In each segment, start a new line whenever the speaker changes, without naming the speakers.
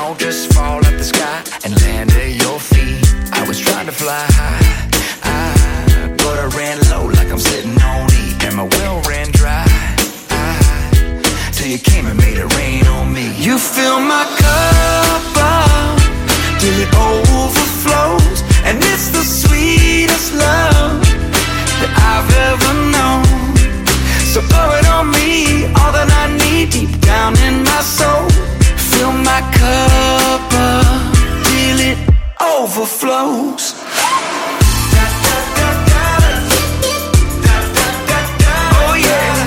don't just fall out the sky and land at your feet. I was trying to fly high, but I ran low like I'm sitting on E. And my well ran dry, till you came and made it rain on me. You fill my cup up till it overflows, and it's the sweetest love that I've ever known. So pour it on me, all that I need deep down in my soul. Fill my cup up till it overflows. Oh yeah.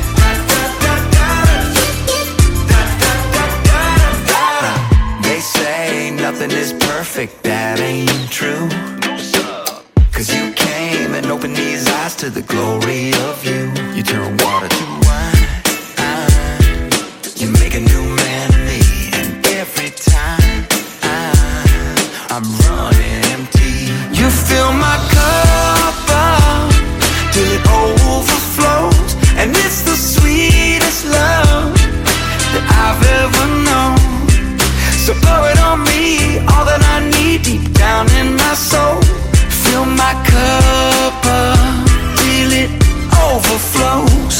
They say nothing is perfect, that ain't true. 'Cause you came and opened these eyes to the glory of you. You turn water to wine, you make a new man of me. And every time I'm running empty. You fill my cup up till it overflows, and it's the sweetest love that I've ever known. So pour it on me, all that I need deep down in my soul. Fill my cup up till it overflows.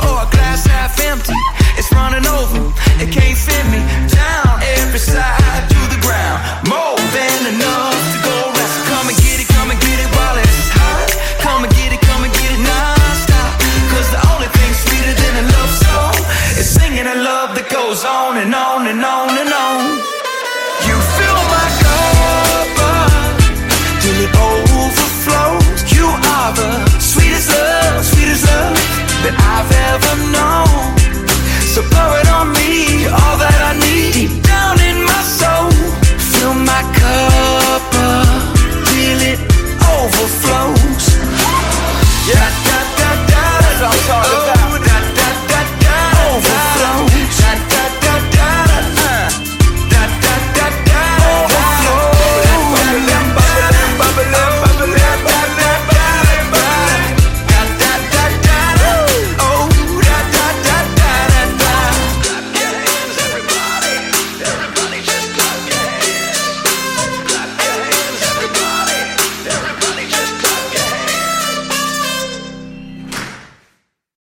It can't fit me down every side.